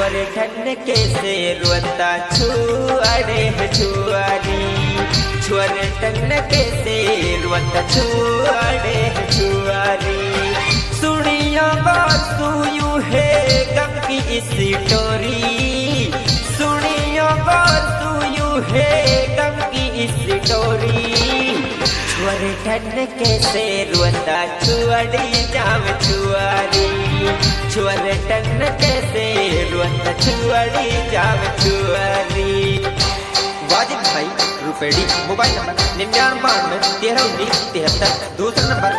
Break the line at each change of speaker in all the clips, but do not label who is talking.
छुअर ठन के से रोता छुअरे छुआरी छुअर ठन के से रोता छुअरे छुआरी सुनियो सुयू है गम की इस टोरी सुनियो सुयू है गम की इस टोरी छुअर ठन के से रोता छुअड़ी जाम छुआरी छुअर ठन के से रोता छुअड़ी जाम छुआरी। वाजिब भाई रुपेडी मोबाइल नंबर 9992131973 दूसरा नंबर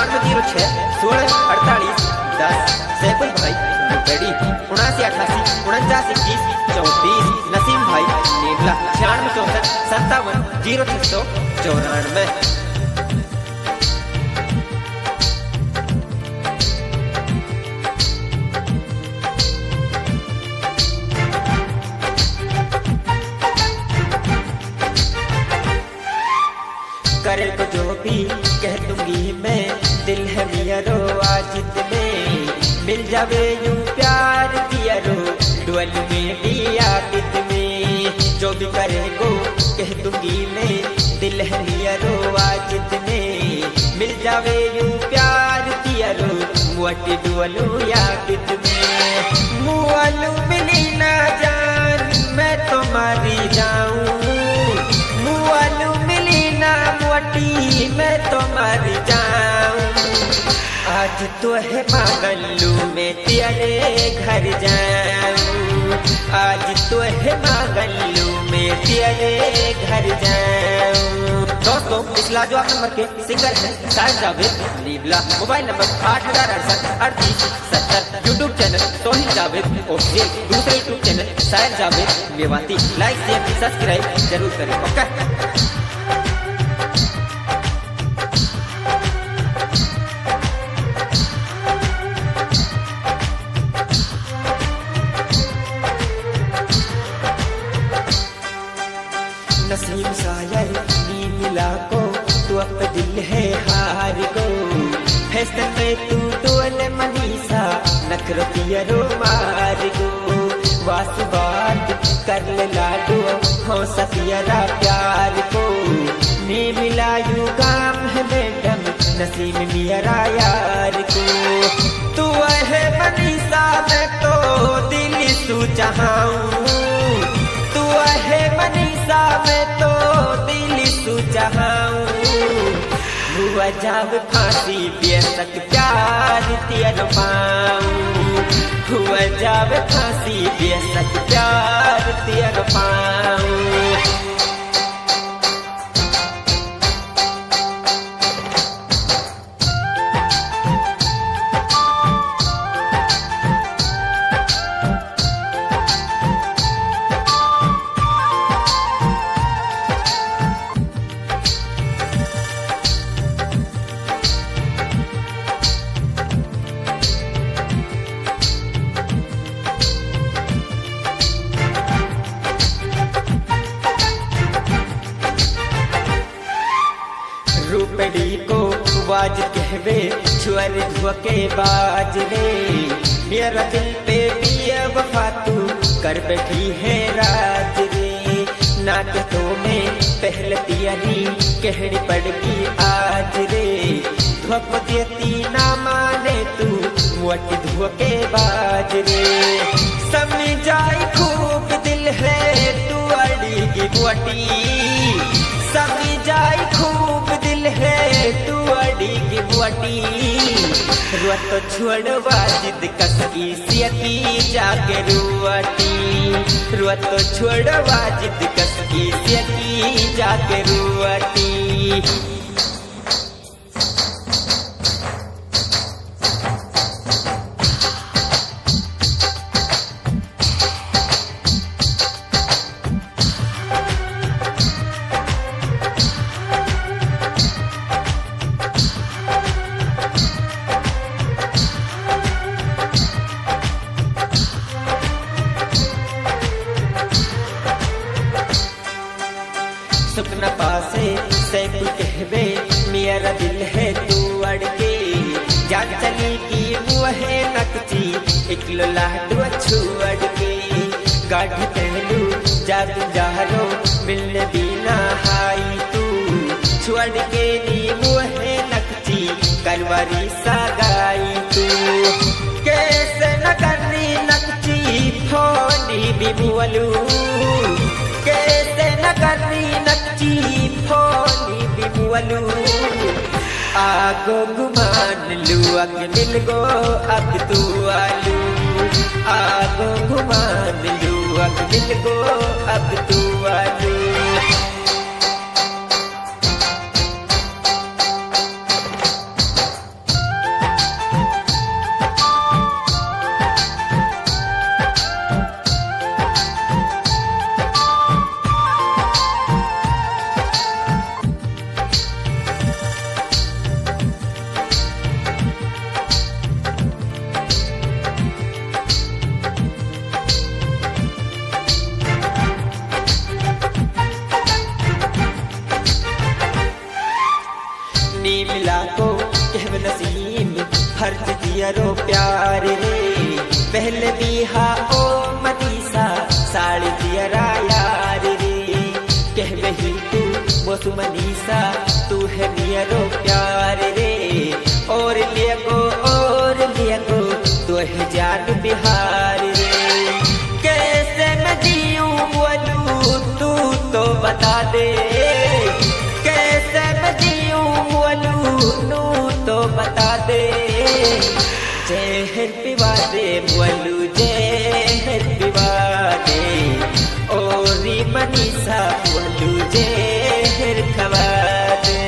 9306164810 सैफुल भाई रुपेडी 7988492134 नसीम भाई नेवला 9664570694। करे को जो भी कह दूंगी मैं दिल है मियारो आज में मिल जावे यूं प्यार किया रो डुअल में दिया कित में जो भी करे को कह दूंगी मैं दिल है मियारो आज में मिल जावे यूं प्यार किया रो मुअटी डुअलू या कित में मुअलू मिली ना जान मैं तो मारी जाऊं मुअलू मिली ना मुअटी मैं तो मर जाऊं आज तो है मांगलू में तेरे घर जाऊं आज तो है मांगलू में तेरे घर जाऊं। दोस्तों इस लाजवाब नंबर के सिंगर हैं Sahir Javed Nibla mobile number 80683870 YouTube channel Sohil Javed official दूसरे YouTube channel Sahir Javed Mewati like share subscribe जरूर करें। ओके नसीम शायर नी मिला को तू अब दिल है हार को फैशन में तू टोल मनीषा नखरतिया रो मार को वास बात कर ले लाडो हो सतिया प्यार को नी मिला यू काम है मैडम नसीम मेरा यार को तू है मनीषा मैं तो दिल सू चाहूं तू है मनीषा मैं तो दिल सू चाहूं हुआ जब फांसी बेसक प्यार तेर पाऊं हुआ जब फांसी बेसक प्यार तेर पाऊं। रूपड़ी को बाज कहवे छुअर धुके बाज रे मेरा दिल पे पिया वफा तू कर बैठी है राज रे नाक तो में पहले तियारी कहनी पड़गी आज रे धुप देती ना माने तू मुअट धुके बाज रे समझाई खूब दिल है तू अड़ी की मुअटी समझाई खूब दिल है तू अड़ी की बुअटी रुअत छोड़वा जिद कसकी सियती जाके रुअटी रुअत छोड़वा जिद कसकी सियती जाके रुअटी। सुपना पासे सैफुल कहवे मेरा दिल है तू अड़के जान चली की मुँह है नकची निकलो लाडू छुअड़ के गाढ़ पहलू जादू जारो मिलने बिना हाई तू छुअड़ के नी मुहे नकची करवारी सगाई तू कैसे न करनी नकची फोनी बिमुअलू कैसे न करनी नकची फोनी बिमुअलू आगो गुमान लू अग मिल गो अब तू आलू आगो गुमान लू अग मिल गो अब तू आलू मिला को कहव नसीम फर्ज दिया रो प्यार रे पहले दिया ओ मनीषा साड़ी दिया यार रे कहवे ही तू मोसु मनीषा तू है दिया रो प्यार रे और लिया को तू है जान बिहार रे कैसे मैं जीऊं बोलूं तू तो बता दे कैसे मैं जीऊं नू तो बता दे जहर पिवा दे बोलू जहर पिवा दे ओरी मनीषा बोलू जहर खवा दे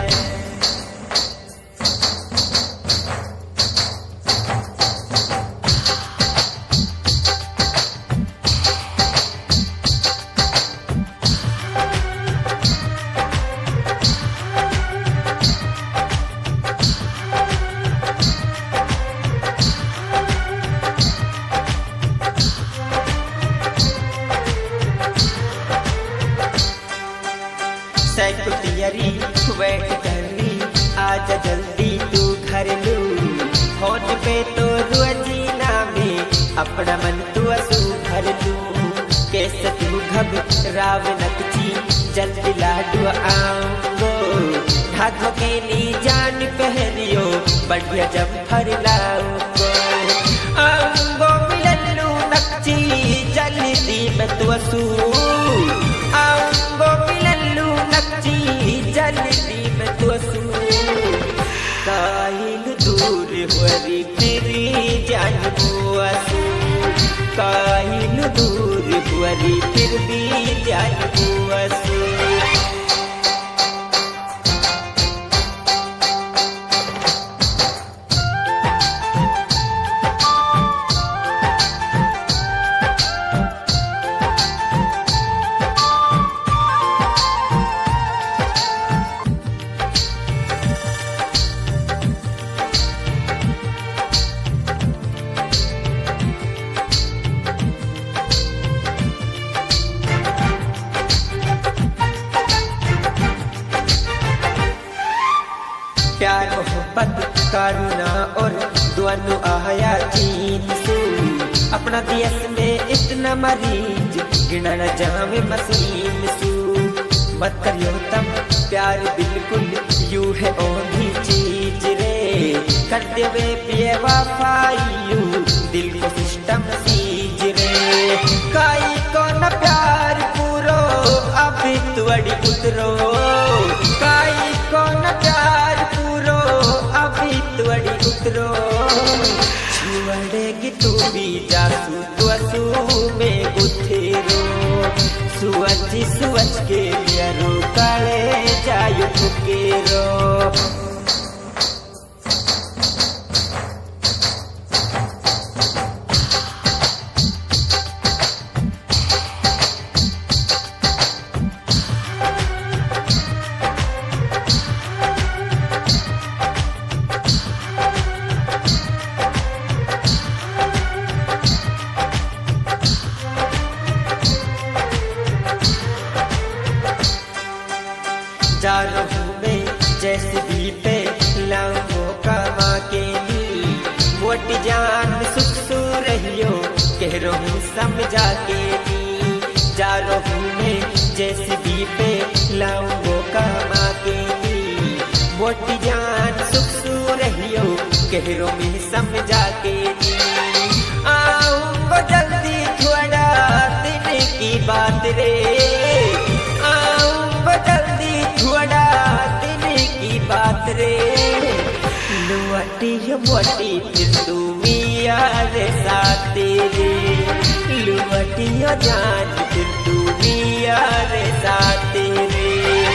तैयारी वेट करनी आजा जल्दी तू घर लू होठ पे तो रुअजीना में अपना मन तू असू भर लू कैसे तू घबराव नकची जल्दी लाडू आऊंगो धागो के नी जान पहनियो बढ़िया जब फर लाऊंगो आऊंगो मिललू नकची जल्दी में तू असू आऊंगो मिललू नकची जल्दी में तू असू काहिल दूर हुरी फिरी जान बुआसू काहिल दूर हुरी फिर भी जान बुआसू प्यार मोहब्बत करुणा और दोनों आया चीन सू अपना देश में इतना मरीज गिना न जावे मसीन सू मत करियो तम प्यार बिल्कुल यू है ओढ़ी चीज रे कर देवे पिए वफाई दिल को सिस्टम सीज रे काई को न प्यार पूरो अभी तुअड़ी उतरो काई को न प्यार पूरो अभी तुअड़ी उतरो छुअड़ेगी तू भी जासू तू असू में गुथेरो सुअच के लियरो काले जायु फुकेरो जा रहूं मैं जैसे भी पे लाऊं कमा के ली मोटी जान सुख सूरत रहियो कहरो हूँ समझा के नी जा रहूँ में जैसे भी पे लाऊंगो कमा के नी मोटी जान सुख सू रहियो कहरो में समझा के नी आऊंगो जल्दी थोड़ा दिन की बात रे आऊंगो जल्दी थोड़ा दिन की बात रे लुआटी मोटी फिर तू मिया रे साथ रे लुआटी जान फिर तू मिया रे साथ रे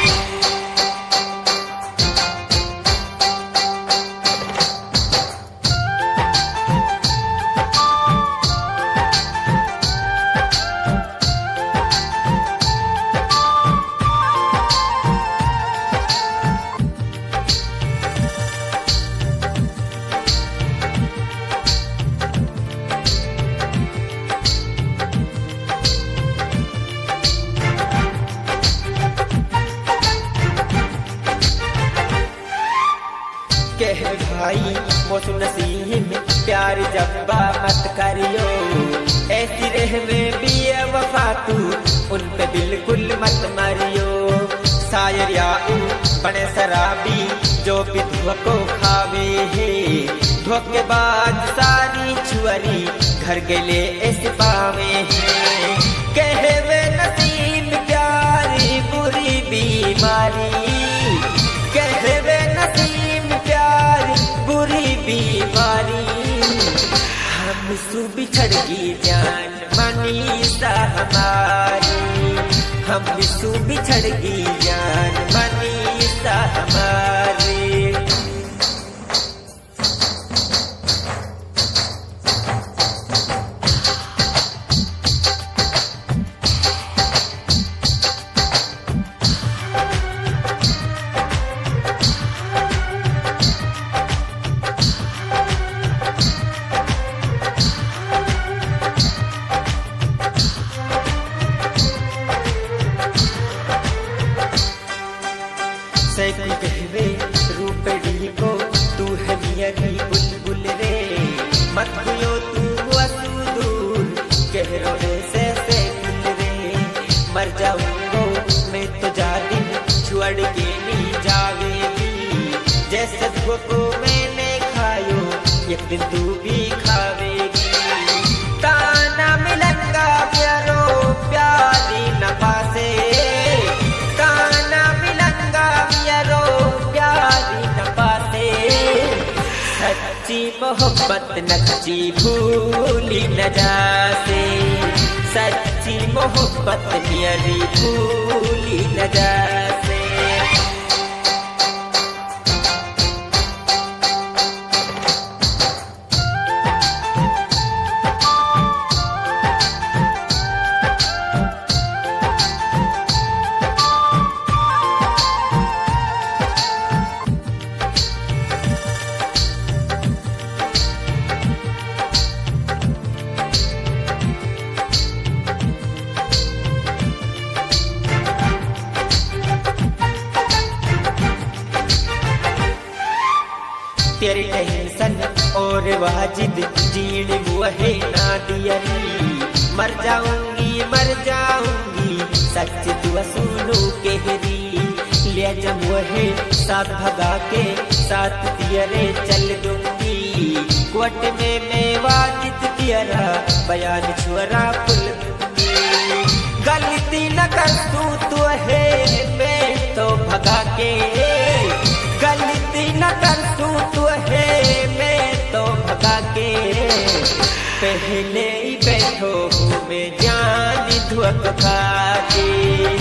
कह भाई मोसु नसीम प्यार जब्बा मत करियो ऐसी रह में भी वफा तू उन पे बिल्कुल मत मारियो शायर या बड़े शराबी जो भी धोखो खावे है धोखेबाज सारी छुअरी घर गले ऐसे पावे है कहवे नसीम प्यारी बुरी बीमारी कहवे नसीम प्यारी बुरी बीमारी हम सु बिछड़ गई जान मनीषा हमारी हम सु बिछड़ गई जान मनीषा हमारी सैकड़ी कहवे रूपड़ी को तू है मियारी बुलबुल रे मत भूलो तू वसु दूर कह रो से फूल रे मर जाऊंगो मैं तो जा दिन छोड़ के नहीं जावेगी जैसे को मैंने खायो एक दिन तू भी खावेगी ताना मिलंगा प्यारो प्यारी नफा से सच्ची मोहब्बत नच्ची भूली न जासे सच्ची मोहब्बत मेरी भूली न जासे तेरी टेंशन और वाजिद जीण मुहे ना दियरी मर जाऊंगी सच दुआ सुनू कहरी ले जमुहे साथ भगा के साथ दियरे चल दूंगी कोट में मैं वाजिद दियरा बयान छुरा पुल दूंगी गलती न कर तू है मैं तो भगा के गलती न कर तू है मैं तो भगा के पहले ही बैठो हूँ मैं जान धुआं खा के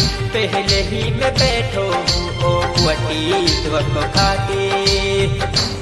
पहले ही मैं बैठो हूँ ओ वटी धुआं खा के